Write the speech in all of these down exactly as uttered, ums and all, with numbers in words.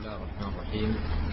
الله الرحمن الرحيم.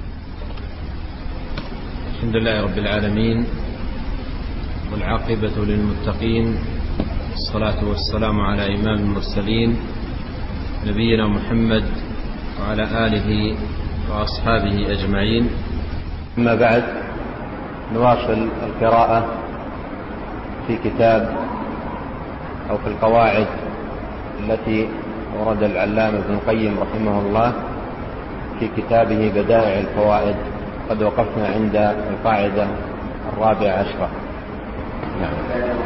الحمد لله رب العالمين، والعاقبة للمتقين، والصلاة والسلام على إمام المرسلين نبينا محمد وعلى آله وأصحابه أجمعين. أما بعد، نواصل القراءة في كتاب أو في القواعد التي ورد العلامة ابن القيم رحمه الله في كتابه بدائع الفوائد. قد وقفنا عند القاعدة الرابعة عشرة. نعم.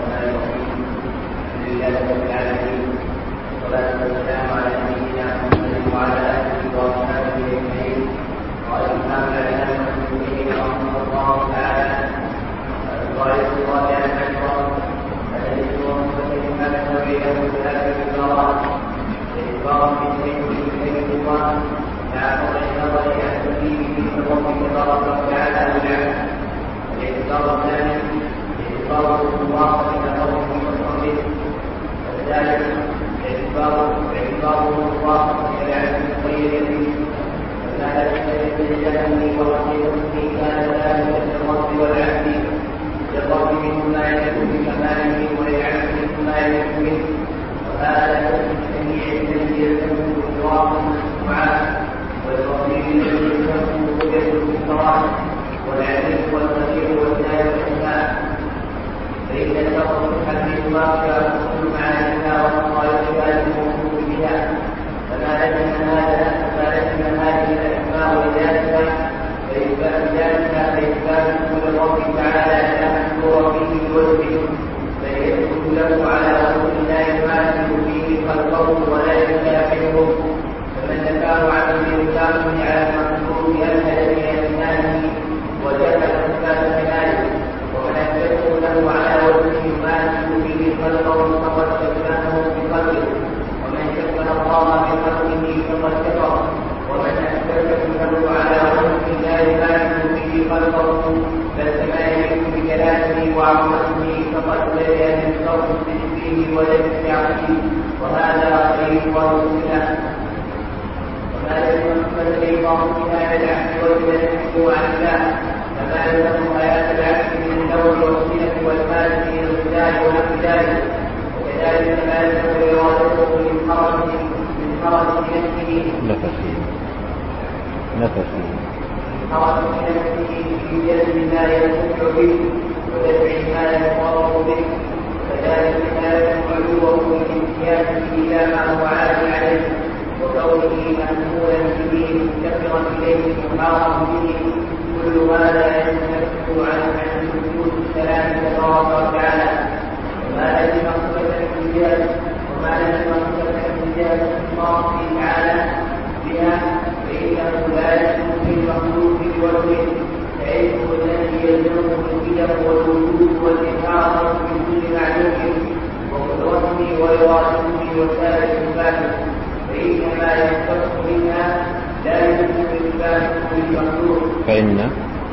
فإن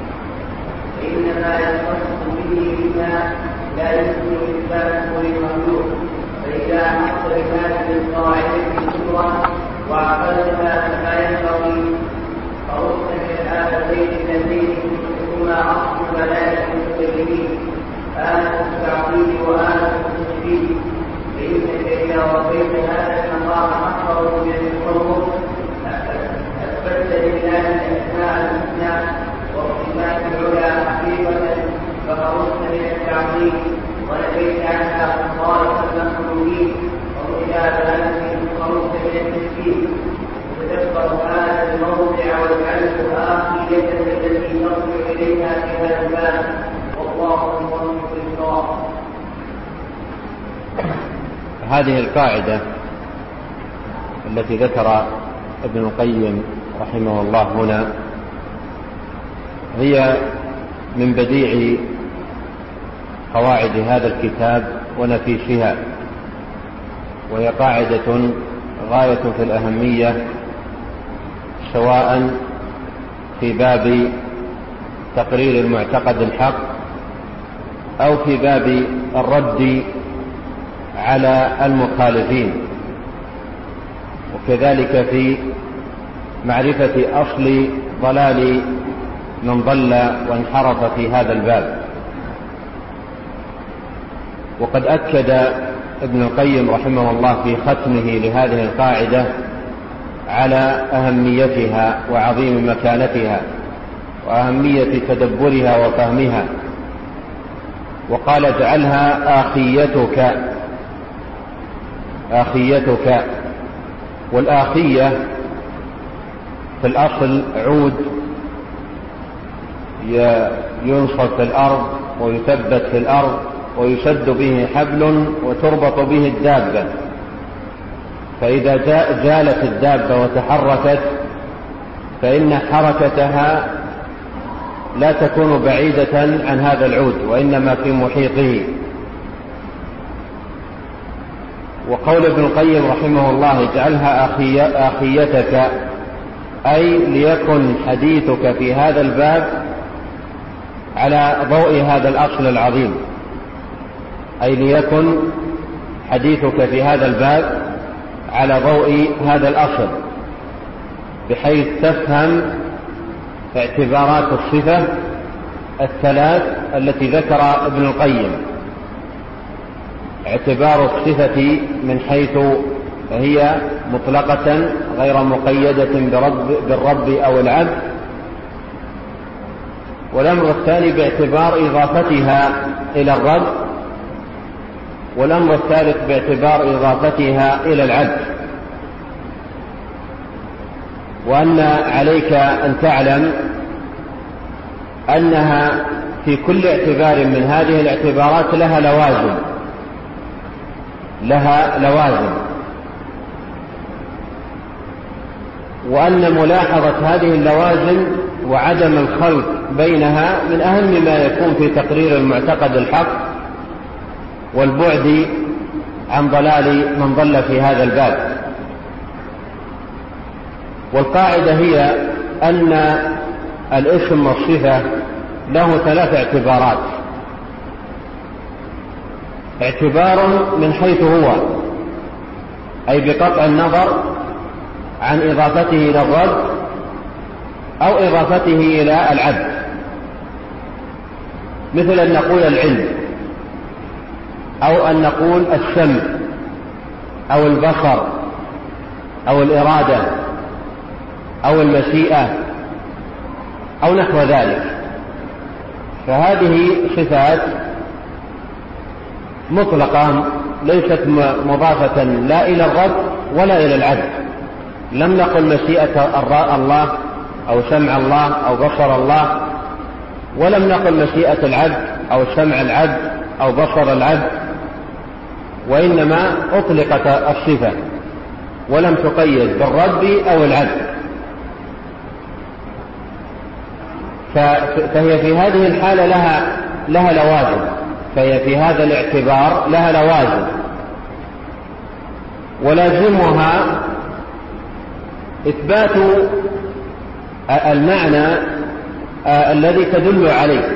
هذه القاعدة التي ذكر ابن القيم رحمه الله هنا هي من بديع قواعد هذا الكتاب ونفيسها، وهي قاعدة غاية في الأهمية، سواء في باب تقرير المعتقد الحق أو في باب الرد على المخالفين، وكذلك في معرفة أصل ضلال من ضل وانحرف في هذا الباب. وقد أكد ابن القيم رحمه الله في ختمه لهذه القاعدة على أهميتها وعظيم مكانتها وأهمية تدبرها وفهمها، وقال: اجعلها آخيتك آخيتك. والآخية في الأصل عود ينصب في الأرض ويثبت في الأرض ويشد به حبل وتربط به الدابة، فإذا جالت الدابة وتحركت فإن حركتها لا تكون بعيدة عن هذا العود وإنما في محيطه. وقول ابن القيم رحمه الله: اجعلها آخيتك، أي ليكن حديثك في هذا الباب على ضوء هذا الأصل العظيم، أي ليكن حديثك في هذا الباب على ضوء هذا الأصل، بحيث تفهم اعتبارات الصفة الثلاث التي ذكر ابن القيم: اعتبار الصفة من حيث هي مطلقة غير مقيدة برب بالرب أو العبد، والأمر الثاني باعتبار إضافتها إلى الرب، والأمر الثالث باعتبار إضافتها إلى العبد. وأن عليك أن تعلم أنها في كل اعتبار من هذه الاعتبارات لها لوازم لها لوازم وأن ملاحظة هذه اللوازم وعدم الخلط بينها من أهم ما يكون في تقرير المعتقد الحق والبعد عن ضلال من ضل في هذا الباب. والقاعدة هي أن الاسم والصفة له ثلاث اعتبارات: اعتبار من حيث هو، أي بقطع النظر عن إضافته إلى الرب أو إضافته إلى العبد، مثل أن نقول العلم، أو أن نقول السمع، أو البصر، أو الإرادة، أو المشيئة، أو نحو ذلك. فهذه صفات مطلقة ليست مضافة لا إلى الرب ولا إلى العبد. لم نقل مشيئة الله أو سمع الله أو بصر الله، ولم نقل مشيئة العبد أو سمع العبد أو بصر العبد، وإنما أطلقت الصفة ولم تقيد بالرب أو العبد. فهي في هذه الحالة لها لها لوازم، فهي في هذا الاعتبار لها لوازم، ولازمها إثبات المعنى الذي تدل عليه،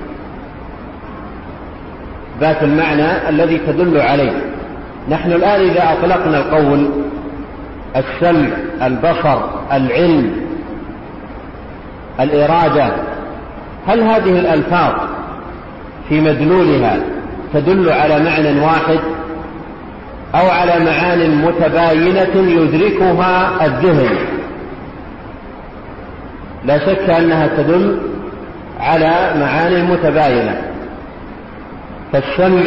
إثبات المعنى الذي تدل عليه. نحن الآن إذا أطلقنا القول السمع، البصر، العلم، الإرادة، هل هذه الألفاظ في مدلولها تدل على معنى واحد أو على معان متباينة يدركها الذهن؟ لا شك أنها تدل على معان متباينة. فالسمع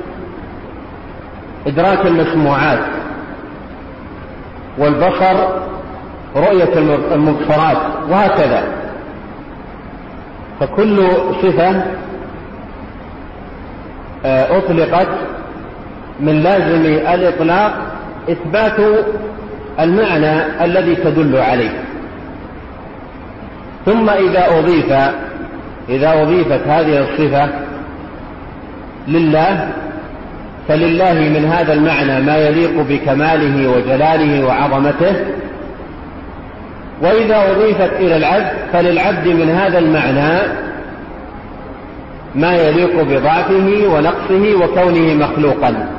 إدراك المسموعات، والبصر رؤية المبصرات، وهكذا. فكل صفة أطلقت من لازم الإطلاق إثبات المعنى الذي تدل عليه. ثم إذا أضيف إذا أضيفت هذه الصفة لله، فلله من هذا المعنى ما يليق بكماله وجلاله وعظمته. وإذا أضيفت إلى العبد فللعبد من هذا المعنى ما يليق بضعفه ونقصه وكونه مخلوقا.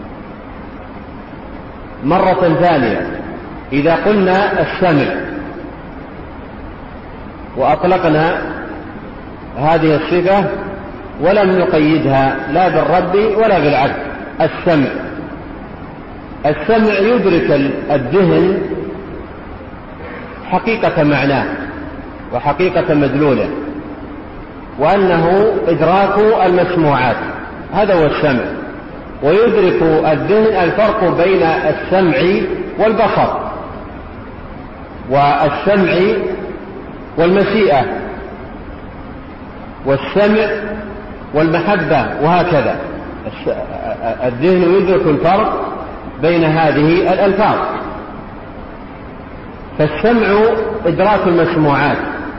مرة ثانية، إذا قلنا السمع وأطلقنا هذه الصفة ولم نقيدها لا بالرب ولا بالعبد. السمع السمع يدرك الذهن حقيقة معناه وحقيقة مدلوله، وأنه إدراك المسموعات، هذا هو السمع. ويدرك الذهن الفرق بين السمع والبصر والسمع والمشيئة والسمع والمحبة، وهكذا الذهن يدرك الفرق بين هذه الألفاظ. فالسمع إدراك المسموعات.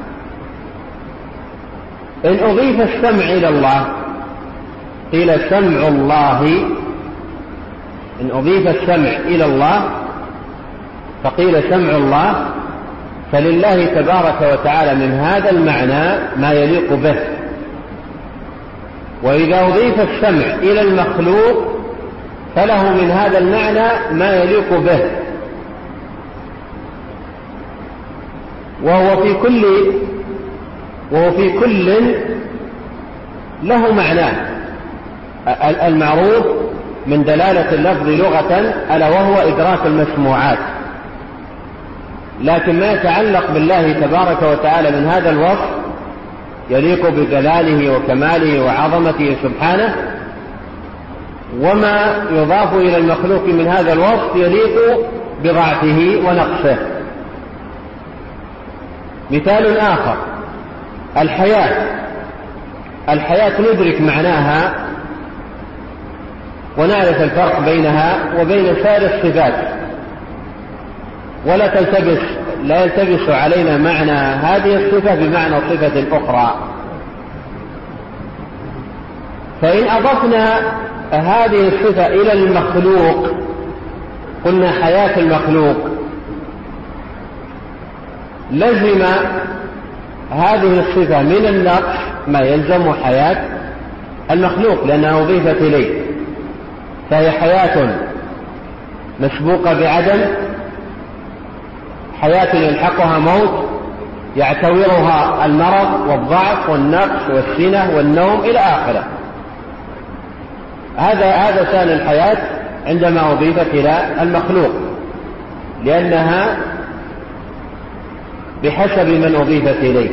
إن أضيف السمع إلى الله قيل سمع الله، إن أضيف السمع إلى الله فقيل سمع الله، فلله تبارك وتعالى من هذا المعنى ما يليق به. وإذا أضيف السمع إلى المخلوق فله من هذا المعنى ما يليق به، وهو في كل وهو في كل له معناه المعروف من دلالة اللفظ لغة، ألا وهو إدراك المسموعات. لكن ما يتعلق بالله تبارك وتعالى من هذا الوصف يليق بجلاله وكماله وعظمته سبحانه، وما يضاف إلى المخلوق من هذا الوصف يليق بضعفه ونقصه. مثال آخر الحياة. الحياة ندرك معناها ونعرف الفرق بينها وبين سائر الصفات، ولا تلتبس لا يلتبس علينا معنى هذه الصفة بمعنى صفة أخرى. فإن أضفنا هذه الصفة إلى المخلوق قلنا حياة المخلوق، لزم هذه الصفة من النقص ما يلزم حياة المخلوق لأنها أضيفت إليه، فهي حياة مسبوقة بعدم، حياة يلحقها موت يعتورها المرض والضعف والنقص والسنة والنوم إلى آخره. هذا هذا شأن الحياة عندما أضيفت إلى المخلوق، لأنها بحسب من أضيفت إليه.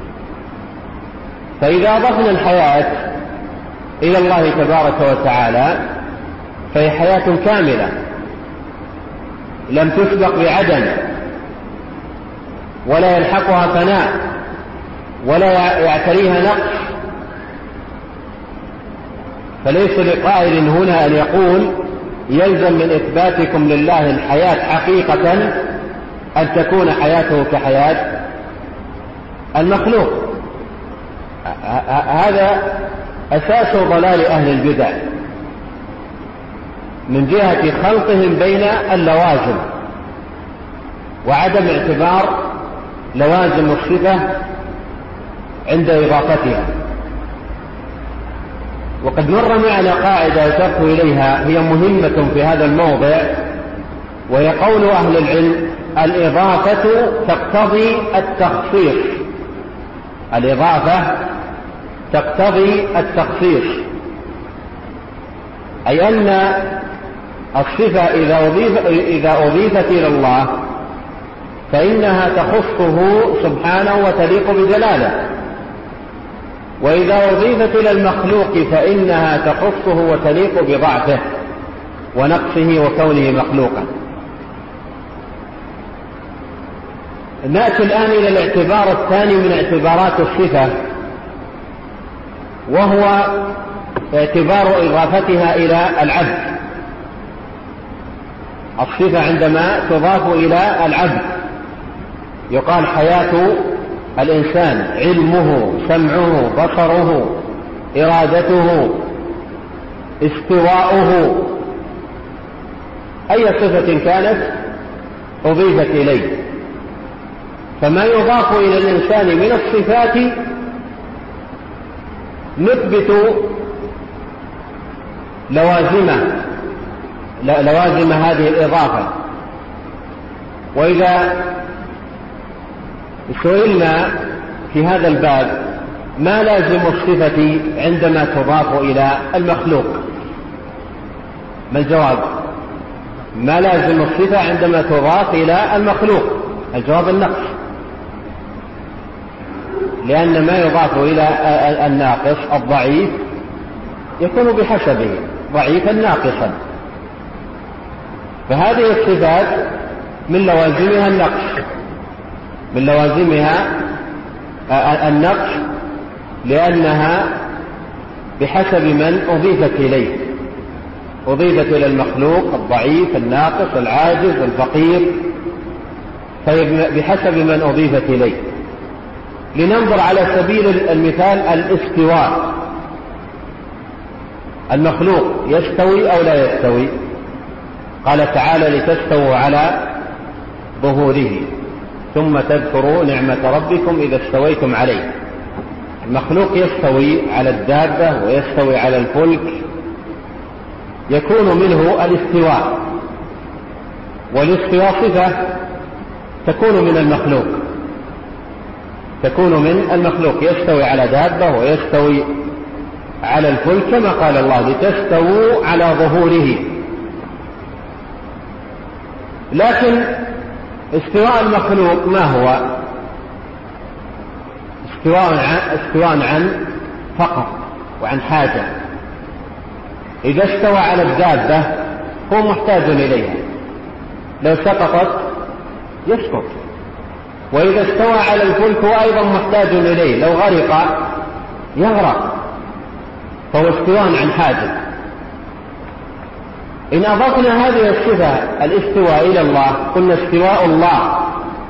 فإذا أضفنا الحياة إلى الله تبارك وتعالى فهي حياة كاملة لم تسبق بعدم، ولا يلحقها فناء، ولا يعتريها نقص. فليس لقائل هنا أن يقول يلزم من إثباتكم لله الحياة حقيقة أن تكون حياته كحياة المخلوق. هذا أساس ضلال أهل البدع من جهة خلطهم بين اللوازم وعدم اعتبار لوازم الصفة عند إضافتها. وقد مر معنا قاعدة أشرت إليها هي مهمة في هذا الموضع، وهي قول أهل العلم: الإضافة تقتضي التخصيص. الإضافة تقتضي التخصيص، أي أن الصفة إذا أضيف إذا أضيفت إلى الله فإنها تخصه سبحانه وتليق بجلاله، وإذا أضيفت إلى المخلوق فإنها تخصه وتليق بضعفه ونقصه وكونه مخلوقا. نأتي الآن إلى الاعتبار الثاني من اعتبارات الصفة، وهو اعتبار إضافتها إلى العبد. الصفة عندما تضاف إلى العبد يقال حياة الإنسان، علمه، سمعه، بصره، إرادته، استواؤه، أي صفة كانت أضيفت إليه. فما يضاف إلى الإنسان من الصفات نثبت لوازمه لوازم هذه الإضافة. وإذا سئلنا في هذا الباب ما لازم الصفة عندما تضاف إلى المخلوق؟ ما الجواب؟ ما لازم الصفة عندما تضاف إلى المخلوق؟ الجواب النقص، لأن ما يضاف إلى الناقص الضعيف يكون بحسبه ضعيفا ناقصا، فهذه الصفات من لوازمها النقص، من لوازمها النقص لأنها بحسب من أضيفت إليه، أضيفت إلى المخلوق الضعيف الناقص العاجز الفقير، بحسب من أضيفت إليه. لننظر على سبيل المثال الاستواء، المخلوق يستوي أو لا يستوي؟ قال تعالى لتستووا على ظهوره ثم تذكروا نعمة ربكم إذا استويتم عليه. المخلوق يستوي على الدابة ويستوي على الفلك، يكون منه الاستواء، والاستواء صفة تكون من المخلوق، تكون من المخلوق، يستوي على دابة ويستوي على الفلك كما قال الله لتستووا على ظهوره. لكن استواء المخلوق ما هو؟ استواء عن, استواء عن فقر وعن حاجة. إذا استوى على الدابة هو محتاج إليها، لو سقطت يسقط، وإذا استوى على الفلك هو أيضا محتاج إليه، لو غرق يغرق، فهو استواء عن حاجة. إن أضفنا هذه الصفة الاستواء إلى الله قلنا استواء الله،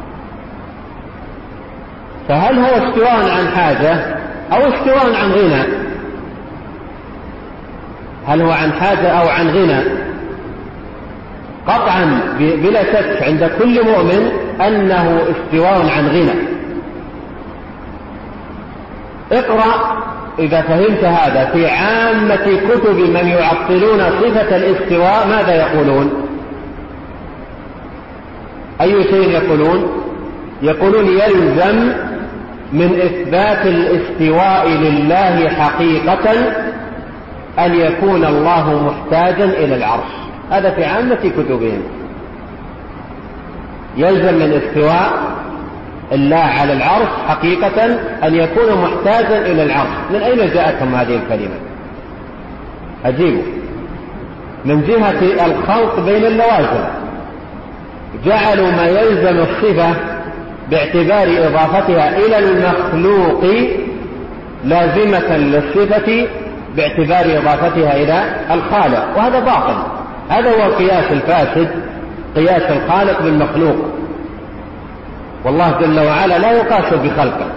فهل هو استواء عن حاجة أو استواء عن غنى؟ هل هو عن حاجة أو عن غنى؟ قطعا بلا شك عند كل مؤمن أنه استواء عن غنى. اقرأ إذا فهمت هذا في عامة كتب من يعطلون صفة الاستواء ماذا يقولون؟ أي شيء يقولون؟ يقولون يلزم من إثبات الاستواء لله حقيقة أن يكون الله محتاجا إلى العرش. هذا في عامة كتبهم، يلزم من استواء الله على العرش حقيقة أن يكون محتاجا إلى العرش. من أين جاءتهم هذه الكلمة؟ أجيبوا، من جهة الخلط بين اللوازم، جعلوا ما يلزم الصفة باعتبار إضافتها إلى المخلوق لازمة للصفة باعتبار إضافتها إلى الخالق، وهذا باطل. هذا هو القياس الفاسد، قياس الخالق بالمخلوق، والله جل وعلا لا يقاس بخلقه.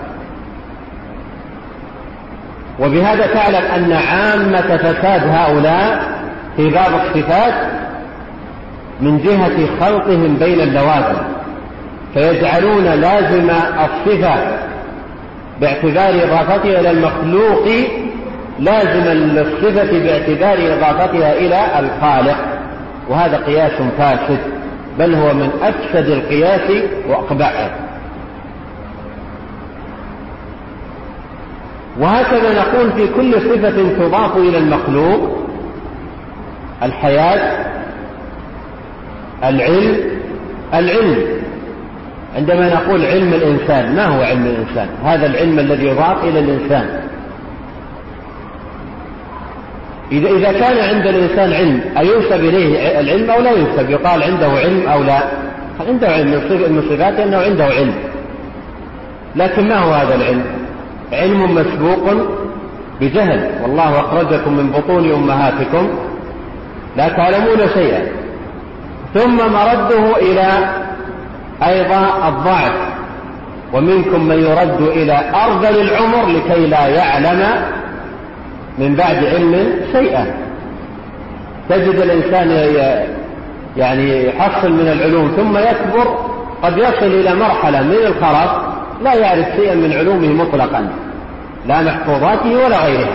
وبهذا تعلم أن عامة فساد هؤلاء في باب الصفات من جهة خلطهم بين اللوازم، فيجعلون لازم الصفة باعتبار إضافتها إلى المخلوق لازما للصفة باعتبار إضافتها إلى الخالق، وهذا قياس فاسد، بل هو من أفسد القياس وأقبعه. وهكذا نقول في كل صفة تضاف إلى المخلوق: الحياة، العلم. العلم عندما نقول علم الإنسان، ما هو علم الإنسان؟ هذا العلم الذي يضاف إلى الإنسان. إذا إذا كان عند الإنسان علم أينسب إليه العلم أو لا ينسب؟ يقال عنده علم أو لا؟ عنده علم، من صفاته أنه عنده علم، لكن ما هو هذا العلم؟ علم مسبوق بجهل، والله أخرجكم من بطون أمهاتكم لا تعلمون شيئا، ثم مرده إلى أيضا الضعف، ومنكم من يرد إلى أرذل العمر لكي لا يعلم من بعد علم شيئا. تجد الإنسان يعني يحصل من العلوم ثم يكبر، قد يصل إلى مرحلة من الخرف لا يعرف شيئا من علومه مطلقا، لا محفوظاته ولا غيرها.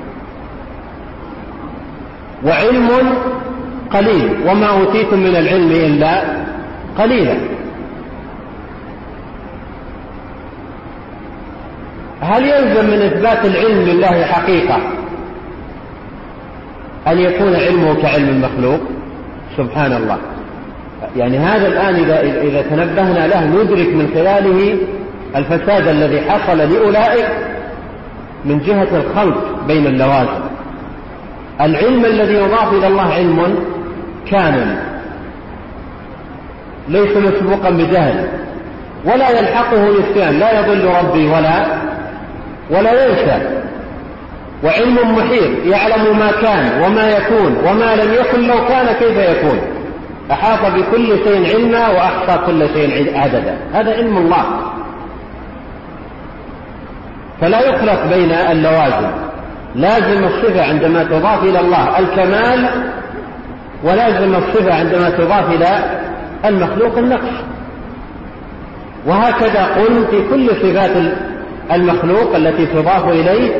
وعلم قليل، وما أوتيتم من العلم إلا قليلا. هل يلزم من إثبات العلم لله حقيقة أن يكون علمه كعلم المخلوق؟ سبحان الله. يعني هذا الآن إذا, إذا تنبهنا له ندرك من خلاله الفساد الذي حصل لأولئك من جهة الخلط بين اللوازم. العلم الذي يضاف إلى الله علم كامل ليس مسبوقا بجهل ولا يلحقه نسيان، لا يضل ربي ولا ولا ينسى، وعلم محيط يعلم ما كان وما يكون وما لم يكن لو كان كيف يكون، أحاط بكل شيء علما وأحصى كل شيء عددا. هذا علم الله. فلا يخلط بين اللوازم. لازم الصفة عندما تضاف إلى الله الكمال، ولازم الصفة عندما تضاف إلى المخلوق النقص. وهكذا قل في كل صفات المخلوق التي تضاف إليه.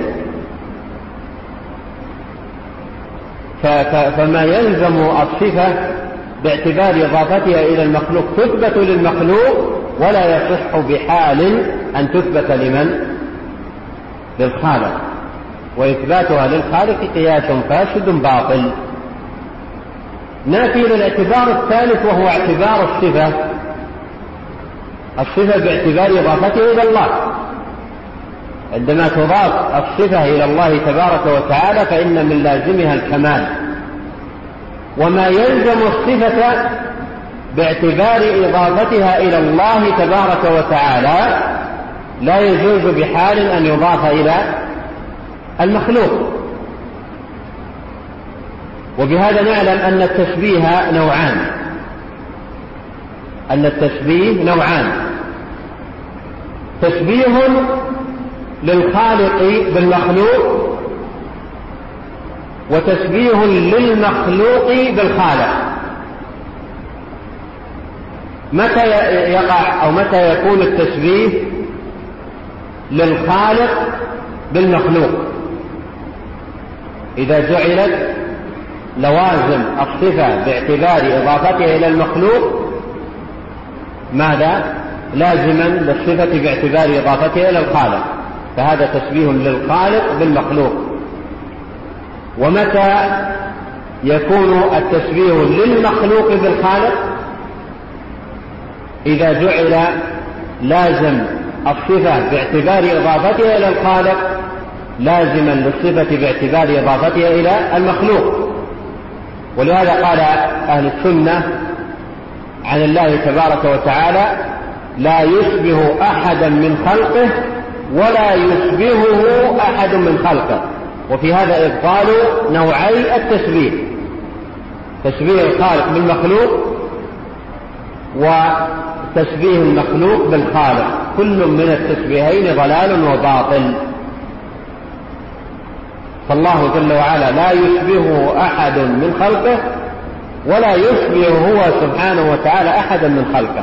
فما يلزم الصفة باعتبار إضافتها إلى المخلوق تثبت للمخلوق، ولا يصح بحال أن تثبت لمن؟ للخالق. وإثباتها للخالق قياس فاسد باطل. نأتي إلى الاعتبار الثالث وهو اعتبار الصفة الصفة باعتبار إضافتها إلى الله. عندما تضاف الصفة إلى الله تبارك وتعالى فإن من لازمها الكمال. وما يلزم الصفة باعتبار إضافتها إلى الله تبارك وتعالى لا يجوز بحال أن يضاف إلى المخلوق. وبهذا نعلم أن التشبيه نوعان أن التشبيه نوعان تشبيه للخالق بالمخلوق، وتشبيه للمخلوق بالخالق. متى يقع أو متى يكون التشبيه للخالق بالمخلوق؟ إذا جعلت لوازم الصفة باعتبار إضافتها إلى المخلوق ماذا؟ لازما للصفة باعتبار إضافتها إلى الخالق، فهذا تشبيه للخالق بالمخلوق. ومتى يكون التشبيه للمخلوق بالخالق؟ إذا جعل لازم الصفة باعتبار إضافتها إلى الخالق لازما للصفة باعتبار إضافتها إلى المخلوق. ولهذا قال أهل السنة عن الله تبارك وتعالى: لا يشبه أحدا من خلقه ولا يشبهه أحد من خلقه. وفي هذا إبطال نوعي التشبيه: تشبيه الخالق بالمخلوق وتشبيه المخلوق بالخالق. كل من التشبيهين ضلال وباطل. فالله جل وعلا لا يشبهه أحد من خلقه ولا يشبه هو سبحانه وتعالى أحدا من خلقه.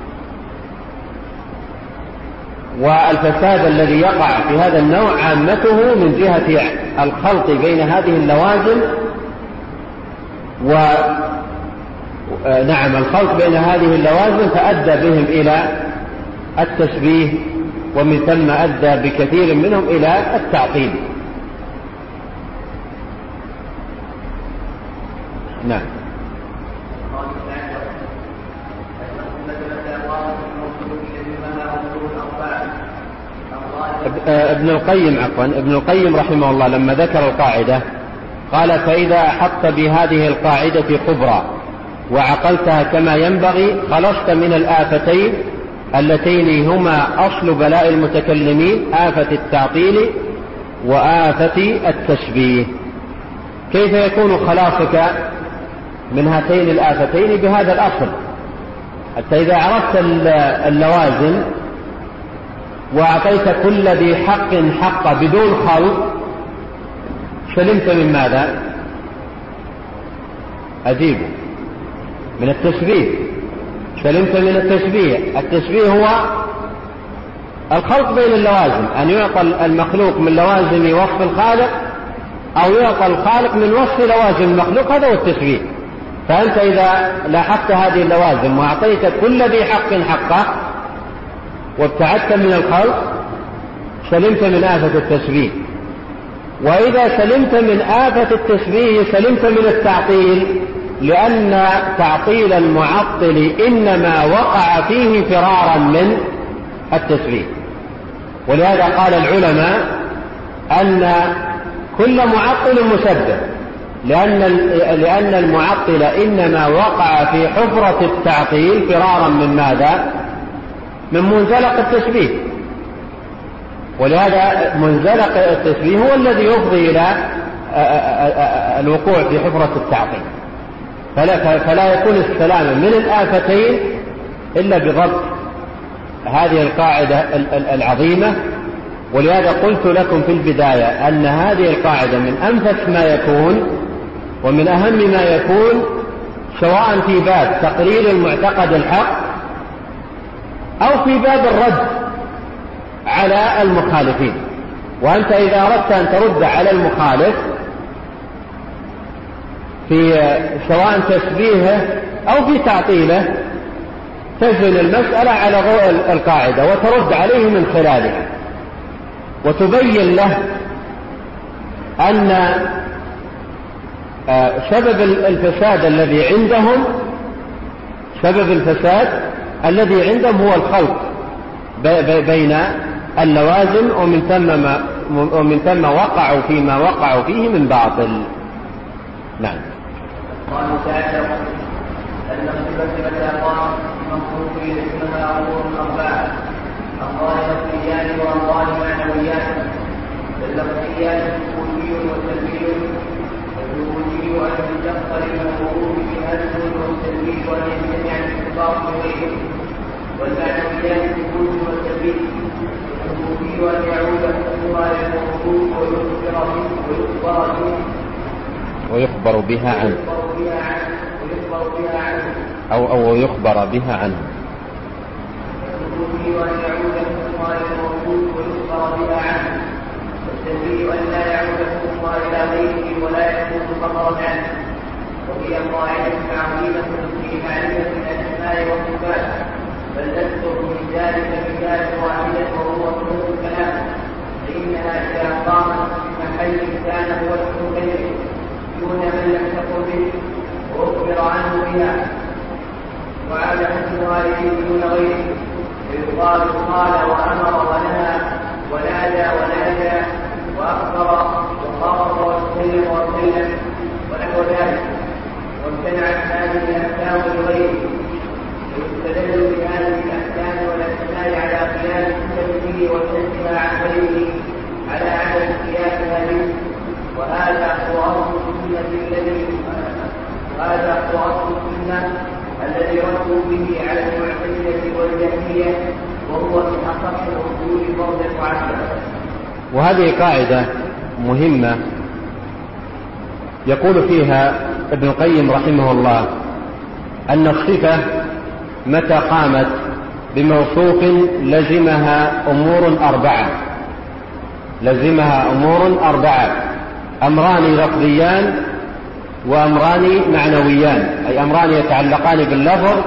والفساد الذي يقع في هذا النوع عامته من جهة الخلط بين هذه اللوازم، ونعم الخلط بين هذه اللوازم فأدى بهم إلى التشبيه، ومن ثم أدى بكثير منهم إلى التعطيل. نعم. ابن القيم عفوا ابن القيم رحمه الله لما ذكر القاعدة قال: فإذا أحطت بهذه القاعدة كبرى وعقلتها كما ينبغي خلصت من الآفتين اللتين هما أصل بلاء المتكلمين: آفة التعطيل وآفة التشبيه. كيف يكون خلاصك من هاتين الآفتين؟ بهذا الأصل. حتى إذا عرفت اللوازم وأعطيت كل ذي حق حق بدون خلط سلمت من ماذا؟ أجيب من التشبيه. سلمت من التشبيه. التشبيه هو الخلط بين اللوازم، أن يعطى المخلوق من لوازم وصف الخالق أو يعطى الخالق من وصف لوازم المخلوق. هذا هو التشبيه. فأنت إذا لاحظت هذه اللوازم وأعطيت كل ذي حق حقه وابتعدت من الخلط سلمت من آفة التشبيه. وإذا سلمت من آفة التشبيه سلمت من التعطيل، لأن تعطيل المعطل إنما وقع فيه فرارا من التشبيه. ولهذا قال العلماء أن كل معطل مشبه، لأن لأن المعطل إنما وقع في حفرة التعطيل فرارا من ماذا؟ من منزلق التشبيه. ولهذا منزلق التشبيه هو الذي يفضي إلى الوقوع في حفرة التعطيل. فلا, فلا يكون السلام من الآفتين إلا بضبط هذه القاعدة العظيمة. ولهذا قلت لكم في البداية أن هذه القاعدة من أنفس ما يكون ومن أهم ما يكون، سواء في باب تقرير المعتقد الحق أو في باب الرد على المخالفين. وأنت إذا أردت أن ترد على المخالف في سواء تشبيهه أو في تعطيله تجل المسألة على ضوء القاعدة وترد عليه من خلالها، وتبين له أن سبب الفساد الذي عندهم سبب الفساد الذي عندهم هو الخلط بين اللوازم، ومن ثم ما ومن ثم وقعوا فيما وقعوا فيه من باطل. نعم. قال تعالى: أن الصفة متى قام المخلوق اسمها أمور أربعة: أمران لفظيان وأمران معنويان. اللفظيان ثبوتي وسلبي. الثبوتي أن ينتقل الموضوع بهذا والسلبي أن يجتمع الاتفاق بغيره. والمعنويان ثبوت وسلبي. الثبوتي أن يعود حكمها للموضوع ويخبر به ويخبر بها عنه أو أو يخبر بها عنه. أن يعود حكمها للموضوع ويخبر بها عنه. والسلبي أن لا يعود حكمها إلى غيره ولا يكون خبرا عنه. وهي قاعدة عظيمة في معرفة الأسماء والصفات، بل نذكر من ذلك مثالا واحدا وهو حكم الكلام، فإنها إذا قامت بمحل كان هو حكم غيره دون من لم تقل به وأخبر عنه بها، وعاد حكمها دون غيره، فيقال قال وأمر ونهى ونادى ونادى وأخبر وخاطب وسلم وسلم ونحو ذلك، وامتنعت هذه الأحكام لغيره. ويستدل بهذه الأحكام والأسماء على قياس التشبيه وتنزيها عن غيره على عدم قياسها منه. وهذا هو أصل السنة الذي هذا هو أصل السنة الذي ردوا به على المعتزلة والجهمية، وهو من أصح الأصول فردا وعدلا. وهذه قاعدة مهمة يقول فيها ابن القيم رحمه الله أن الصفة متى قامت بموصوف لزمها أمور أربعة لزمها أمور أربعة أمران لفظيان وأمران معنويان، أي أمران يتعلقان باللفظ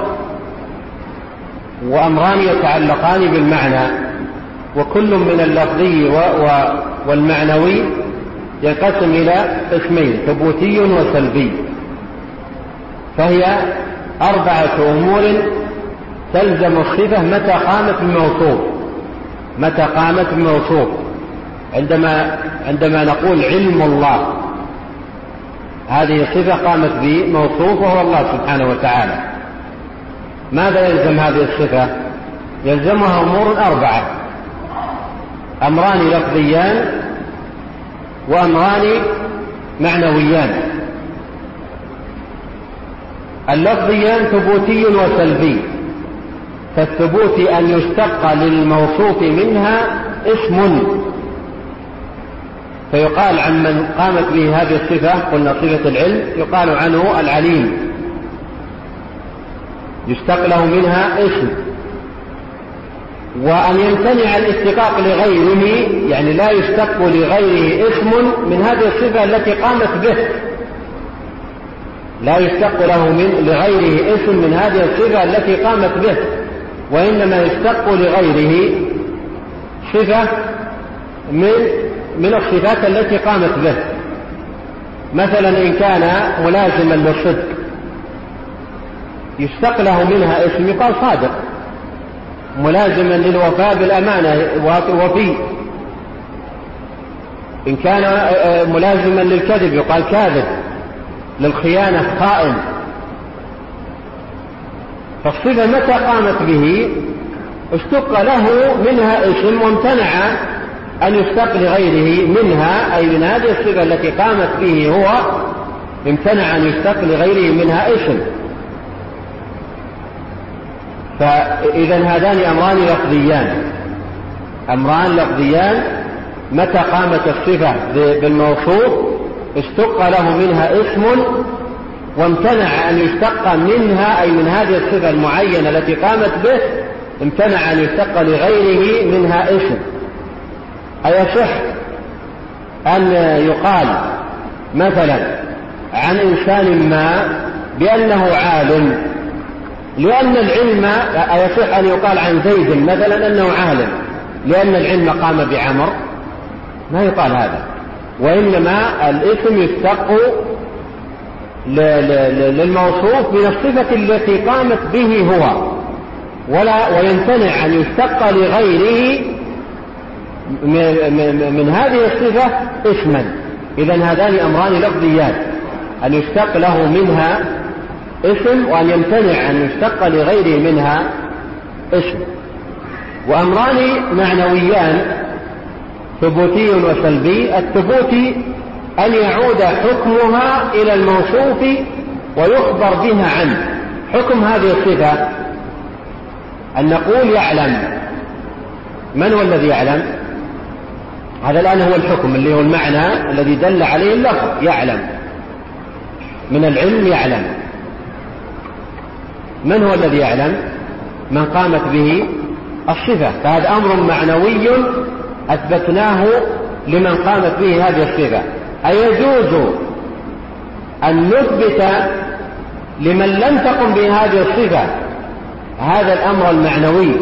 وأمران يتعلقان بالمعنى. وكل من اللفظي والمعنوي ينقسم إلى قسمين: ثبوتي وسلبي. فهي أربعة أمور تلزم الصفة متى قامت بموصوف متى قامت بموصوف عندما عندما نقول علم الله، هذه الصفة قامت بموصوف وهو الله سبحانه وتعالى. ماذا يلزم هذه الصفة؟ يلزمها أمور أربعة: أمران لفظيان وأمران معنويان. اللفظيان ثبوتي وسلبي. فالثبوت أن يشتق للموصوف منها اسم، فيقال عن من قامت به هذه الصفة، قلنا صفة العلم، يقال عنه العليم، يشتق له منها اسم. وأن يمتنع الاشتقاق لغيره، يعني لا يشتق لغيره اسم من هذه الصفة التي قامت به، لا يشتق له من لغيره اسم من هذه الصفة التي قامت به، وإنما يشتق لغيره صفة من من الصفات التي قامت به. مثلا إن كان ملازما للصدق يشتق له منها اسم يقال صادق، ملازما للوفاء بالأمانة وفي. إن كان ملازما للكذب يقال كاذب، للخيانة خائن. فالصفة متى قامت به اشتق له منها اسم، وامتنع أن يشتق لغيره منها، أي من هذه الصفة التي قامت به هو امتنع أن يشتق لغيره منها اسم. فإذا هذان أمران لفظيان، أمران لفظيان. متى قامت الصفة بالموصوف اشتق له منها اسم، وامتنع أن يشتق منها، أي من هذه الصفة المعينة التي قامت به امتنع أن يشتق لغيره منها اسم. أيصح أن يقال مثلا عن إنسان ما بأنه عالم لأن العلم، أيصح أن يقال عن زيد مثلا أنه عالم لأن العلم قام بعمر؟ ما يقال هذا، وإنما الاسم يشتق للموصوف من الصفة التي قامت به هو، ولا ويمتنع أن يشتق لغيره من هذه الصفة اسما. إذن هذان أمران لفظيات، أن يشتق له منها اسم، وأن يمتنع أن يشتق لغيره منها اسم. وأمران معنويان ثبوتي وسلبي. الثبوتي أن يعود حكمها إلى الموصوف ويخبر بها عنه. حكم هذه الصفة أن نقول يعلم. من هو الذي يعلم؟ هذا الآن هو الحكم اللي هو المعنى الذي دل عليه اللفظ، يعلم، من العلم يعلم. من هو الذي يعلم؟ من قامت به الصفة. فهذا أمر معنوي أثبتناه لمن قامت به هذه الصفة. أيجوز أن نثبت لمن لم تقم به هذه الصفة هذا الأمر المعنوي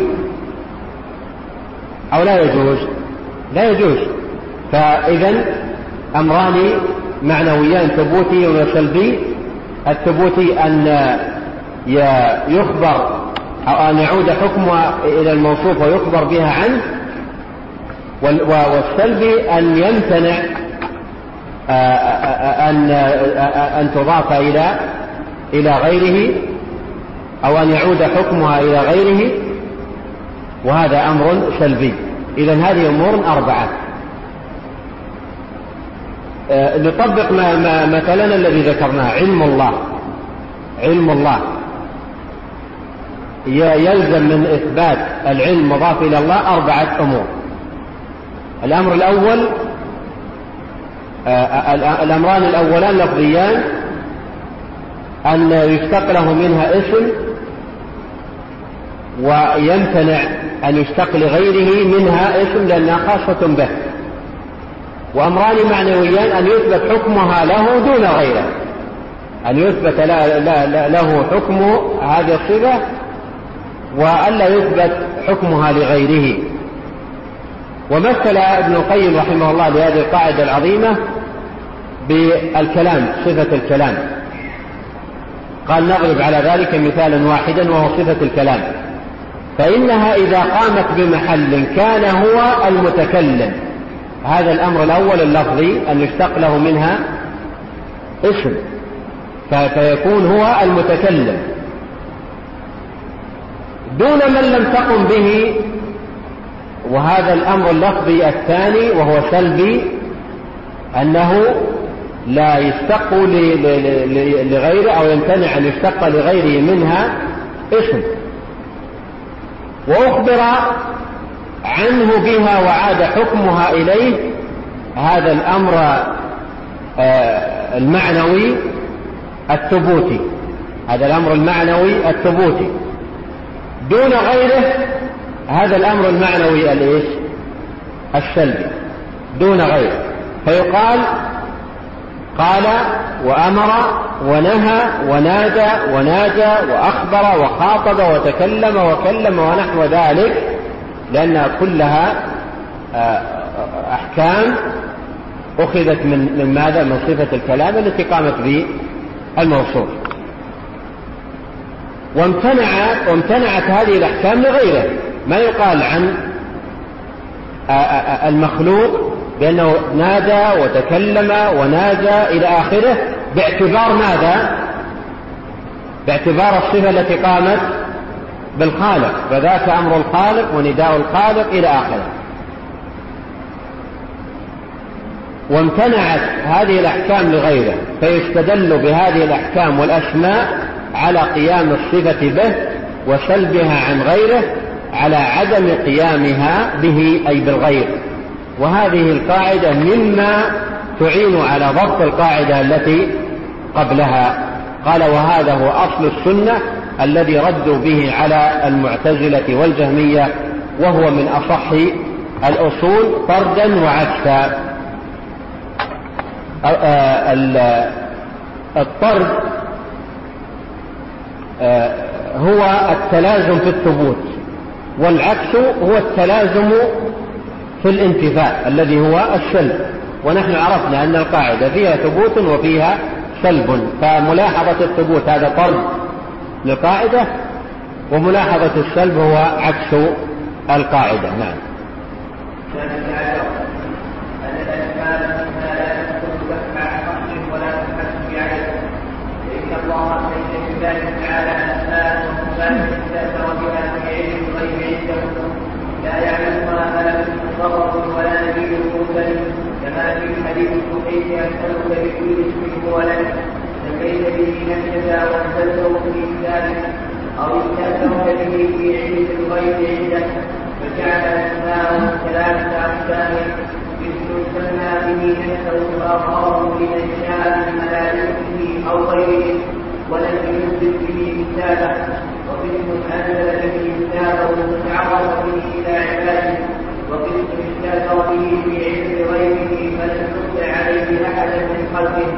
أو لا يجوز؟ لا يجوز. فإذن أمران معنويان ثبوتي وسلبي. الثبوتي أن يخبر أو أن يعود حكمها إلى الموصوف ويخبر بها عنه، والسلبي أن يمتنع أن أن تضاف إلى إلى غيره، أو أن يعود حكمها إلى غيره، وهذا أمر سلبي. إذن هذه أمور أربعة. نطبق ما ما مثلنا الذي ذكرناه، علم الله. علم الله يلزم من إثبات العلم مضاف إلى الله أربعة أمور. الأمر الأول، الأمران الأولان لفظيان، أن يشتق له منها اسم ويمتنع أن يشتق لغيره منها اسم لأنها خاصة به. وأمران معنويان، أن يثبت حكمها له دون غيره، أن يثبت لا لا له حكم هذه الصفة وألا يثبت حكمها لغيره. ومثل ابن القيم رحمه الله لهذه القاعدة العظيمة بالكلام، صفة الكلام. قال نضرب على ذلك مثالا واحدا وهو صفة الكلام، فإنها إذا قامت بمحل كان هو المتكلم. هذا الأمر الأول اللفظي، أن يشتق له منها اسم فيكون هو المتكلم دون من لم تقم به. وهذا الأمر اللفظي الثاني وهو سلبي، أنه لا يشتق لغيره أو يمتنع أن يشتق لغيره منها اسم، وأخبر عنه بها وعاد حكمها إليه. هذا الأمر المعنوي الثبوتي، هذا الأمر المعنوي الثبوتي دون غيره. هذا الأمر المعنوي الإيش؟ السلبي دون غيره. فيقال قال وأمر ونهى ونادى وناجى وأخبر وخاطب وتكلم وكلم ونحو ذلك، لأنها كلها أحكام أخذت من من ماذا؟ من صفة الكلام التي قامت به الموصوف. وامتنعت وامتنعت هذه الأحكام لغيره. ما يقال عن المخلوق بأنه نادى وتكلم وناجى إلى آخره باعتبار ماذا؟ باعتبار الصفة التي قامت بالخالق، فذاك أمر الخالق ونداء الخالق إلى آخره. وامتنعت هذه الأحكام لغيره، فيستدل بهذه الأحكام والأسماء على قيام الصفة به وسلبها عن غيره على عدم قيامها به أي بالغير. وهذه القاعدة مما تعين على ضبط القاعدة التي قبلها. قال: وهذا هو أصل السنة الذي ردوا به على المعتزلة والجهمية، وهو من أصح الأصول طردا وعكسا. الطرد هو التلازم في الثبوت، والعكس هو التلازم في الانتفاء الذي هو السلب. ونحن عرفنا أن القاعدة فيها ثبوت وفيها سلب، فملاحظة الثبوت هذا طرد للقاعدة، وملاحظة السلب هو عكس القاعدة. نعم. لا يعلمها ملك مقرب ولا نبي مرسل، كما في الحديث الصحيح: أسألك بكل اسم هو لك سميت به نفسك وأنزلته في كتابك أو استأثرت به في علم الغيب عندك. فجعل أسماءه ثلاثة أقسام: اسم سمى به نفسه وآخره لمن شاء من ملائكته أو غيره ولم ينزل به كتابه، وقسم أنزل به كتابه وتعرض به إلى عباده، وقسم استأثر به في علم غيره فلم يطلع عليه أحدا من خلقه.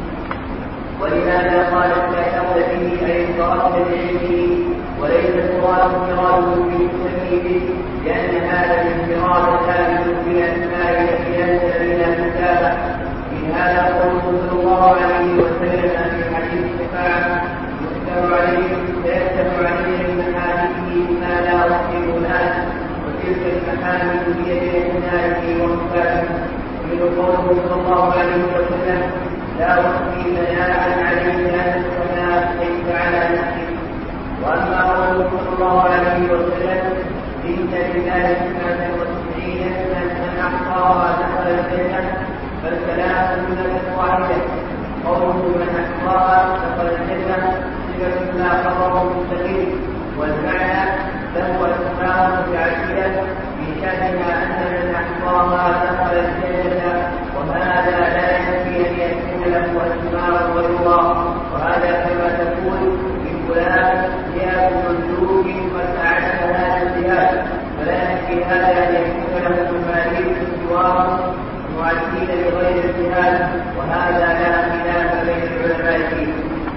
ولهذا قال: استأثرت به أي انفردت بعلمه، وليس المراد انفراده بالتسمي به، لأن هذا الانفراد ثابت بالأسماء التي أنزل بها كتابه. من هذا قوله صلى الله عليه وسلم في حديث الشفاعة: يكتب عليه سيكتب عليه من محامده ما لا أحسن الناس، وتلك المحامد بيد أبنائه ومكاتبه. ومن قوله صلى الله عليه وسلم: لا أحصي ثناء عليه أنت كما أثنيت على نفسك. وأما قوله صلى الله عليه وسلم: إن لله تسعة وتسعين اسما من أحصاها دخل الجنة، فالكلام جملة واحدة. قوله من أحصاها دخل الجنة صفة لا خبر مستقيم، والمعنى له أسماء متعددة في شأنها أن من أحصاها دخل الجنة، وهذا لا ينفي أن يكون له أسماء غير الله. وهذا كما تقول من فلان جهاد مملوك قد أعد هذا الجهاد، فلا ينفي هذا أن يكون له مفاتيح سواه معدين لغير الجهاد، وهذا لا خلاف بين العلماء فيه.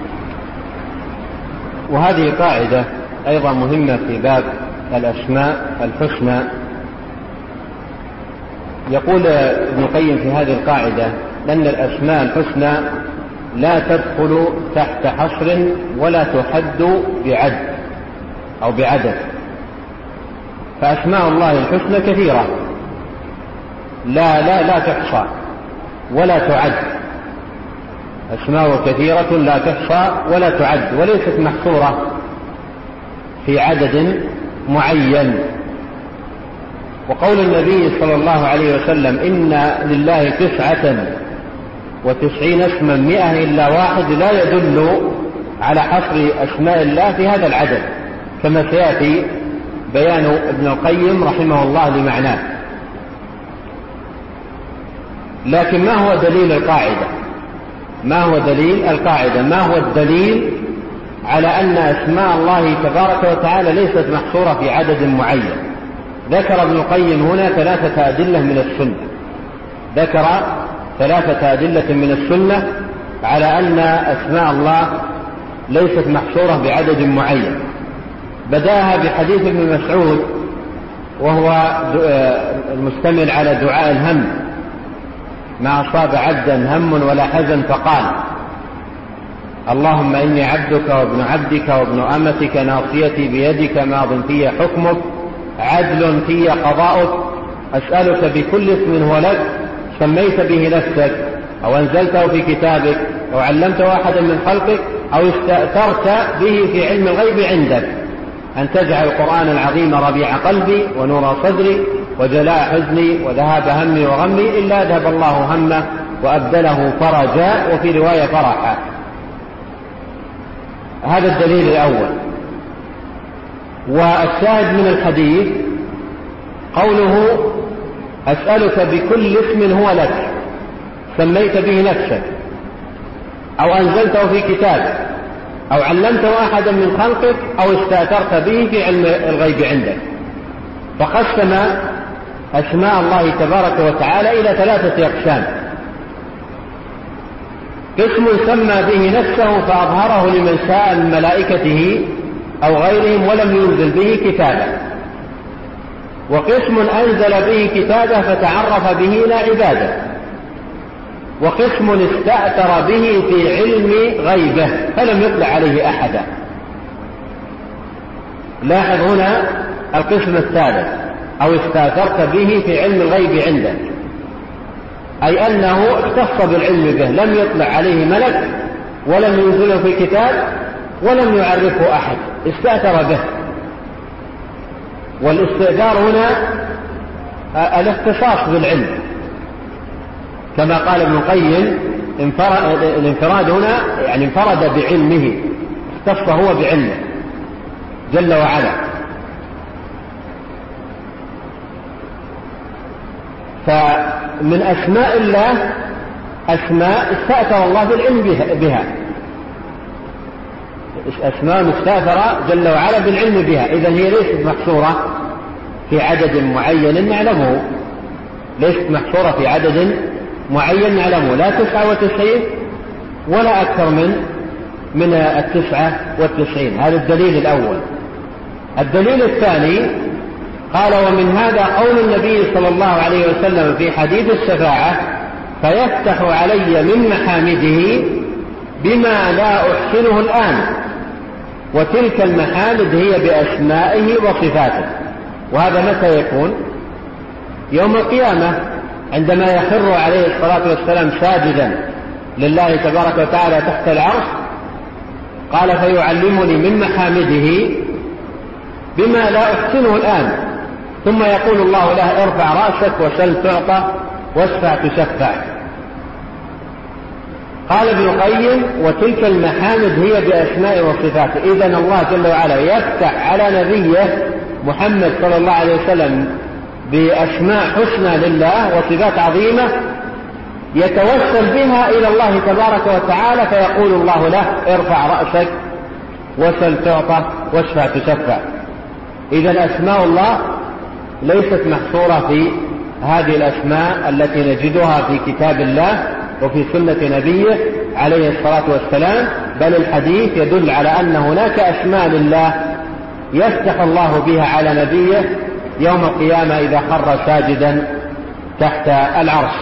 وهذه قاعدة أيضا مهمة في باب الأسماء الحسنى. يقول ابن القيم في هذه القاعدة: لأن الأسماء الحسنى لا تدخل تحت حصر ولا تحد بعد أو بعدد. فأسماء الله الحسنى كثيرة لا لا لا تحصى ولا تعد. أسماء كثيرة لا تحصى ولا تعد، وليست محصورة في عدد معين. وقول النبي صلى الله عليه وسلم: إن لله تسعة وتسعين اسما مئة إلا واحد، لا يدل على حصر أسماء الله في هذا العدد، كما سيأتي بيان ابن القيم رحمه الله لمعناه. لكن ما هو دليل القاعدة؟ ما هو دليل القاعدة؟ ما هو الدليل على أن أسماء الله تبارك وتعالى ليست محصورة في عدد معين؟ ذكر ابن القيم هنا ثلاثة أدلة من السنة. ذكر ثلاثة أدلة من السنة على أن أسماء الله ليست محصورة بعدد معين. بداها بحديث ابن مسعود وهو المشتمل على دعاء الهم: ما أصاب عبدا هم ولا حزن فقال: اللهم إني عبدك وابن عبدك وابن أمتك ناصيتي بيدك ماض في حكمك عدل في قضاؤك أسألك بكل اسم هو لك سميت به نفسك أو أنزلته في كتابك أو علمته أحدا من خلقك أو استأثرت به في علم الغيب عندك أن تجعل القرآن العظيم ربيع قلبي ونور صدري وجلاء حزني وذهاب همي وغمي إلا ذهب الله همه وأبدله فرجا وفي رواية فرحا. هذا الدليل الأول. والشاهد من الحديث قوله: أسألك بكل اسم هو لك سميت به نفسك أو أنزلته في كتابك أو علمته أحدا من خلقك أو استأثرت به في علم الغيب عندك. فقسم أسماء الله تبارك وتعالى إلى ثلاثة أقسام: قسم سمى به نفسه فأظهره لمن شاء من ملائكته أو غيرهم ولم ينزل به كتابه، وقسم أنزل به كتابه فتعرف به إلى عباده، وقسم استأثر به في علم غيبه فلم يطلع عليه أحدا. لاحظ هنا القسم الثالث: أو استأثرت به في علم الغيب عندك، أي أنه اختص بالعلم به لم يطلع عليه ملك ولم ينزله في كتاب ولم يعرفه أحد، استأثر به. والاستئثار هنا الاختصاص بالعلم كما قال ابن القيم: الانفراد هنا يعني انفرد بعلمه، اختص هو بعلمه جل وعلا. فمن أسماء الله أسماء استأثر الله بالعلم بها، أسماء استأثر جل وعلا بالعلم بها، إذن هي ليست محصورة في عدد معين نعلمه، ليست محصورة في عدد معين نعلمه، لا تسعة وتسعين ولا أكثر من من التسعة والتسعين. هذا الدليل الأول. الدليل الثاني قال: ومن هذا قول النبي صلى الله عليه وسلم في حديث الشفاعة: فيفتح علي من محامده بما لا أحسنه الآن، وتلك المحامد هي بأسمائه وصفاته. وهذا متى يكون؟ يوم القيامة عندما يخر عليه الصلاة والسلام ساجدا لله تبارك وتعالى تحت العرش. قال: فيعلمني من محامده بما لا أحسنه الآن، ثم يقول الله له: ارفع رأسك وسل تعطى واشفع تشفع. قال ابن القيم: وتلك المحامد هي بأسماء وصفاته. إذن الله جل وعلا يفتح على نبيه محمد صلى الله عليه وسلم بأسماء حسنى لله وصفات عظيمة يتوسل بها إلى الله تبارك وتعالى، فيقول الله له: ارفع رأسك وسل تعطى واشفع تشفع. إذن أسماء الله ليست محصورة في هذه الأسماء التي نجدها في كتاب الله وفي سنة نبيه عليه الصلاة والسلام، بل الحديث يدل على أن هناك أسماء لله يفتح الله بها على نبيه يوم القيامة إذا خر ساجدا تحت العرش.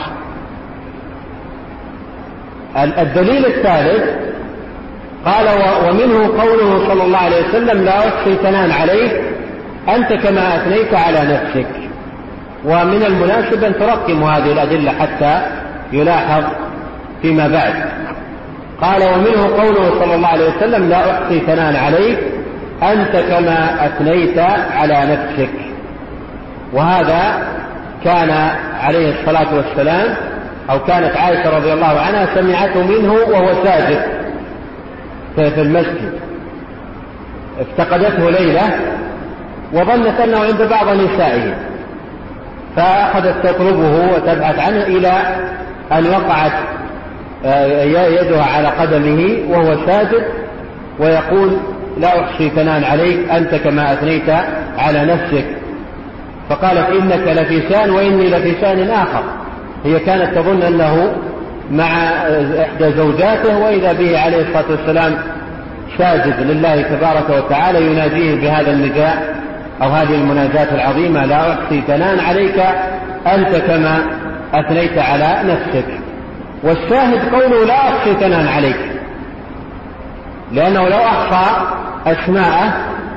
الدليل الثالث قال: ومنه قوله صلى الله عليه وسلم: لا أحصي ثناء عليك أنت كما أثنيت على نفسك. ومن المناسب أن ترقم هذه الأدلة حتى يلاحظ فيما بعد. قال: ومنه قوله صلى الله عليه وسلم: لا أحصي ثناء عليك أنت كما أثنيت على نفسك. وهذا كان عليه الصلاة والسلام أو كانت عائشة رضي الله عنها سمعته منه وهو ساجد في المسجد، افتقدته ليلة وظنت أنه عند بعض نسائه، فأخذت تطلبه وتبحث عنه إلى أن وقعت يدها على قدمه وهو ساجد ويقول: لا أحصي ثناء عليك أنت كما أثنيت على نفسك. فقالت: إنك لفي شان وإني لفي شان آخر. هي كانت تظن أنه مع إحدى زوجاته، وإذا به عليه الصلاة والسلام ساجد لله تبارك وتعالى يناجيه بهذا النداء أو هذه المناجاة العظيمة: لا أحصي ثناء عليك أنت كما أثنيت على نفسك. والشاهد قوله: لا أحصي ثناء عليك، لأنه لو أحصى أسماءه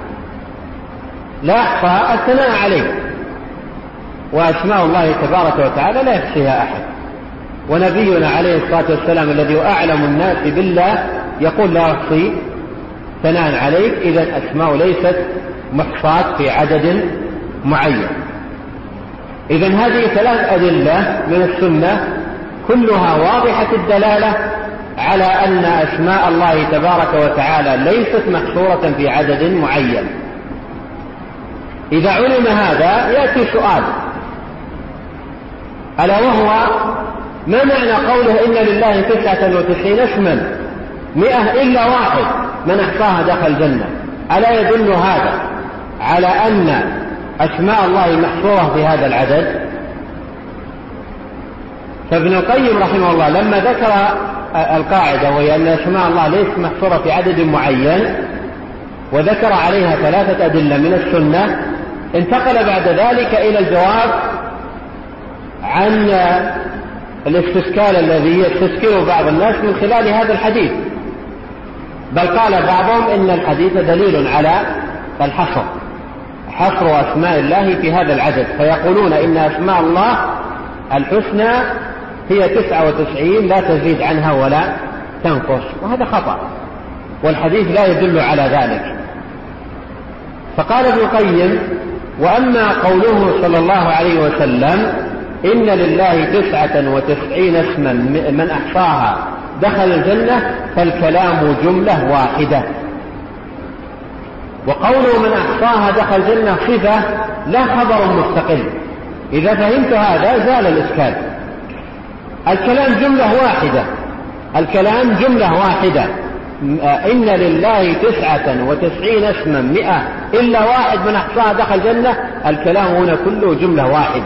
لا أحصى الثناء عليه، وأسماء الله تبارك وتعالى لا يحصيها أحد. ونبينا عليه الصلاة والسلام الذي أعلم الناس بالله يقول: لا أحصي ثناء عليك. إذن أسماء ليست محصاة في عدد معين. إذن هذه ثلاث أدلة من السنة كلها واضحة الدلالة على أن أسماء الله تبارك وتعالى ليست محصورة في عدد معين. إذا علم هذا يأتي سؤال، ألا وهو: ما معنى قوله إن لله تسعة وتسعين اسما مئة إلا واحد من أحصاها دخل الجنة؟ ألا يدل هذا على أن أسماء الله محصورة في هذا العدد؟ فابن القيم رحمه الله لما ذكر القاعدة وهي أن أسماء الله ليست محصورة في عدد معين وذكر عليها ثلاثة أدلة من السنة، انتقل بعد ذلك إلى الجواب عن الاستشكال الذي يستشكله بعض الناس من خلال هذا الحديث. بل قال بعضهم إن الحديث دليل على الحصر، حصر أسماء الله في هذا العدد، فيقولون إن أسماء الله الحسنى هي تسعة وتسعين لا تزيد عنها ولا تنقص، وهذا خطأ، والحديث لا يدل على ذلك. فقال ابن القيم: وأما قوله صلى الله عليه وسلم إن لله تسعة وتسعين اسما من أحصاها دخل الجنة، فالكلام جملة واحدة. وقوله من أحصاها دخل الجنة صفة لا خبر مستقل. إذا فهمت هذا زال الإشكال. الكلام جملة واحدة، الكلام جملة واحدة. إن لله تسعة وتسعين اسما مئة إلا واحد من أحصاها دخل الجنة، الكلام هنا كله جملة واحدة.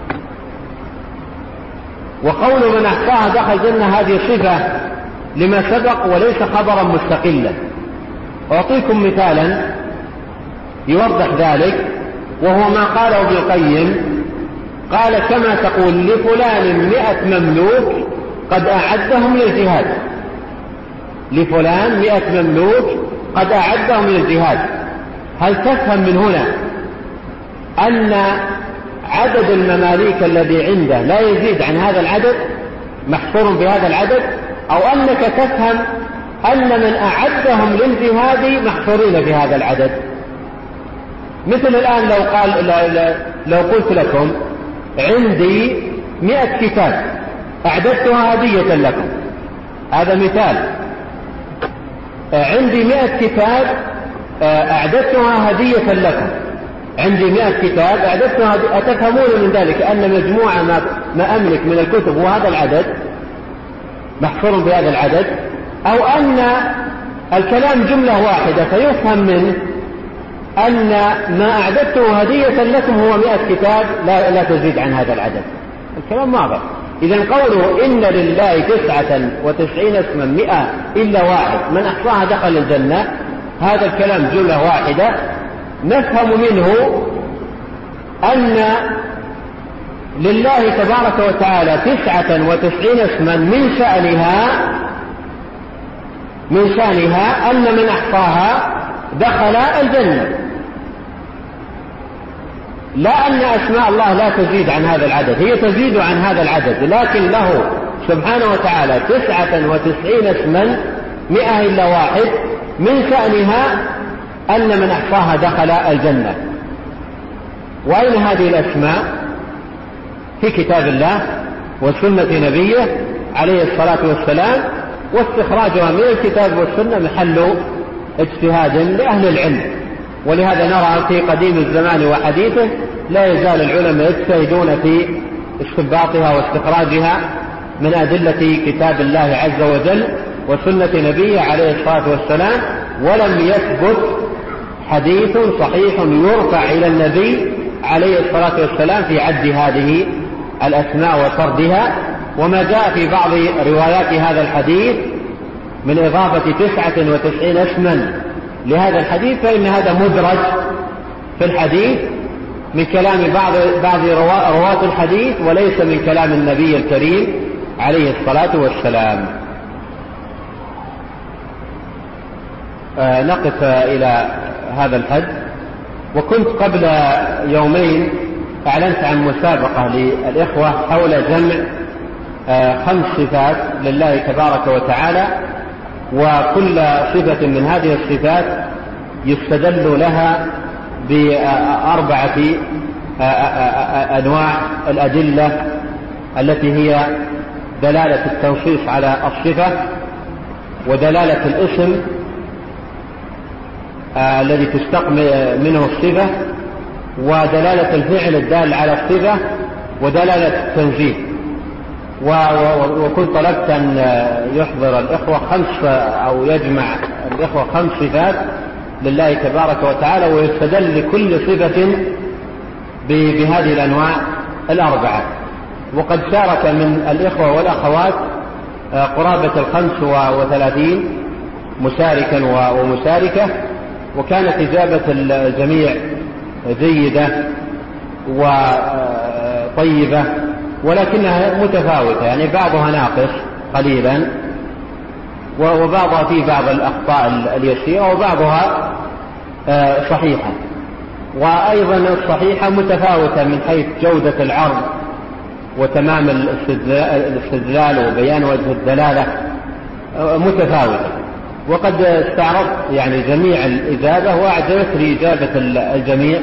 وقول من أحصاها دخل الجنة هذه صفة لما سبق وليس خبرا مستقلا. أعطيكم مثالا يوضح ذلك، وهو ما قاله ابن القيم، قال: كما تقول لفلان مئة مملوك قد أعدهم للجهاد. لفلان مئة مملوك قد أعدهم للجهاد. هل تفهم من هنا أن عدد المماليك الذي عنده لا يزيد عن هذا العدد، محصور بهذا العدد، أو أنك تفهم أن من أعدهم للجهاد محصورين بهذا العدد؟ مثل الآن لو قال لو قلت لكم عندي مئة كتاب أعددتها هدية لكم، هذا مثال. عندي مئة كتاب أعددتها هدية لكم، عندي مئة كتاب أعددتها. أتفهمون من ذلك أن مجموعة ما, ما أملك من الكتب وهذا العدد محصور بهذا العدد، أو أن الكلام جملة واحدة فيفهم منه أن ما أعددته هدية لكم هو مئة كتاب لا, لا تزيد عن هذا العدد. الكلام واضح. إذن قوله إن لله تسعة وتسعين اسما مئة إلا واحد من أحصاها دخل الجنة، هذا الكلام جملة واحدة نفهم منه أن لله تبارك وتعالى تسعة وتسعين اسما من شأنها من شأنها أن من أحصاها دخل الجنة، لا أن أسماء الله لا تزيد عن هذا العدد، هي تزيد عن هذا العدد، لكن له سبحانه وتعالى تسعة وتسعين اسما مئة إلا واحد من شأنها أن من أحصاها دخل الجنة. وأين هذه الأسماء؟ في كتاب الله وسنة نبيه عليه الصلاة والسلام، واستخراجها من الكتاب والسنة محل اجتهاد لأهل العلم. ولهذا نرى في قديم الزمان وحديثه لا يزال العلماء يجتهدون في استنباطها واستخراجها من أدلة كتاب الله عز وجل وسنة نبيه عليه الصلاة والسلام، ولم يثبت حديث صحيح يرفع إلى النبي عليه الصلاة والسلام في عد هذه الأسماء وطردها. وما جاء في بعض روايات هذا الحديث من إضافة تسعة وتسعين اسما لهذا الحديث فإن هذا مدرج في الحديث من كلام بعض بعض رواة الحديث وليس من كلام النبي الكريم عليه الصلاة والسلام. آه نقف إلى هذا الحد. وكنت قبل يومين أعلنت عن مسابقة للإخوة حول جمع آه خمس صفات لله تبارك وتعالى، وكل صفة من هذه الصفات يستدل لها بأربعة أنواع الأدلة التي هي دلالة التنصيص على الصفة، ودلالة الاسم الذي تشتق منه الصفة، ودلالة الفعل الدال على الصفة، ودلالة التنزيه. وكنت طلبت أن يحضر الإخوة خمس أو يجمع الإخوة خمس صفات لله تبارك وتعالى، ويستدل لكل صفة بهذه الأنواع الأربعة. وقد شارك من الإخوة والأخوات قرابة الخمس وثلاثين مشاركا ومشاركة، وكانت إجابة الجميع جيدة وطيبة، ولكنها متفاوتة، يعني بعضها ناقص قليلا، وبعضها فيه بعض الأخطاء اليسيرة، وبعضها صحيحة. وأيضا الصحيحة متفاوتة من حيث جودة العرض وتمام الاستدلال وبيان وجه الدلالة متفاوتة. وقد استعرضت يعني جميع الإجابة وأعجبتني إجابة الجميع،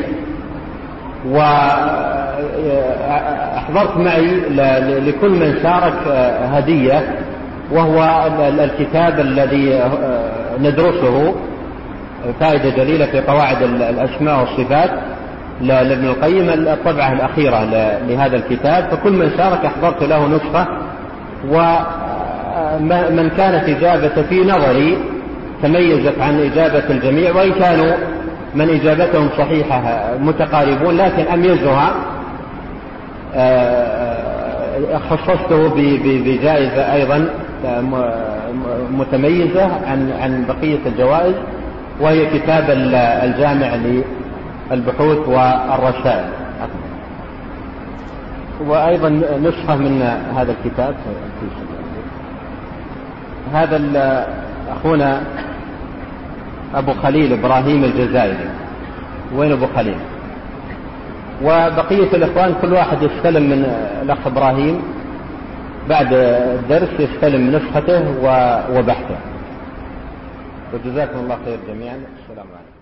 وأحضرت معي لكل من شارك هدية، وهو الكتاب الذي ندرسه، فائدة جليلة في قواعد الأسماء والصفات لابن القيم، الطبعة الأخيرة لهذا الكتاب. فكل من شارك أحضرت له نسخة، ومن كانت إجابة في نظري تميزت عن إجابة الجميع، وإن كانوا من إجابتهم صحيحة متقاربون، لكن أميزها خصصته بجائزة أيضا متميزة عن عن بقية الجوائز، وهي كتاب الجامع للبحوث والرسائل، وأيضا نسخة من هذا الكتاب. هذا أخونا أبو خليل إبراهيم الجزائري. وين أبو خليل؟ وبقية الإخوان كل واحد يستلم من الأخ إبراهيم بعد الدرس، يستلم نسخته وبحثه. وجزاكم الله خير جميعا. السلام عليكم.